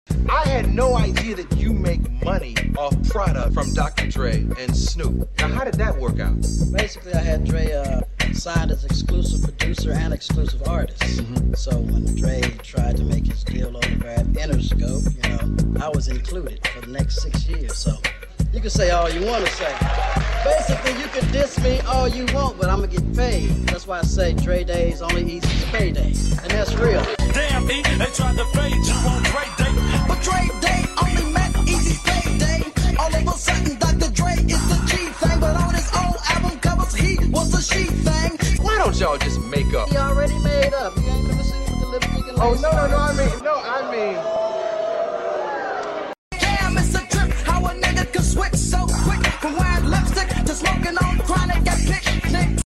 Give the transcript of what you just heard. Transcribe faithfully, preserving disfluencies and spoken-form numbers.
I had no idea that you make money off product from Doctor Dre and Snoop. Now, how did that work out? Basically, I had Dre uh, signed as exclusive producer and exclusive artist. Mm-hmm. So when Dre tried to make his deal over at Interscope, you know, I was included for the next six years. So you can say all you want to say. Basically, you can diss me all you want, but I'm going to get paid. That's why I say Dre Day's only Easy's payday. And that's real. Damn, E, they tried to fade you on Dre Day. But Dre Day only meant Easy's payday. All of a sudden, Doctor Dre is the G thing. But on his old album covers, he was a she thing. Why don't y'all just make up? He already made up. You ain't gonna see him with the lipstick and Oh, lace. no, no, no, I mean, no, I mean... Damn, it's a trip how a nigga can switch so quick from wearing lipstick to smoking on chronic and bitch.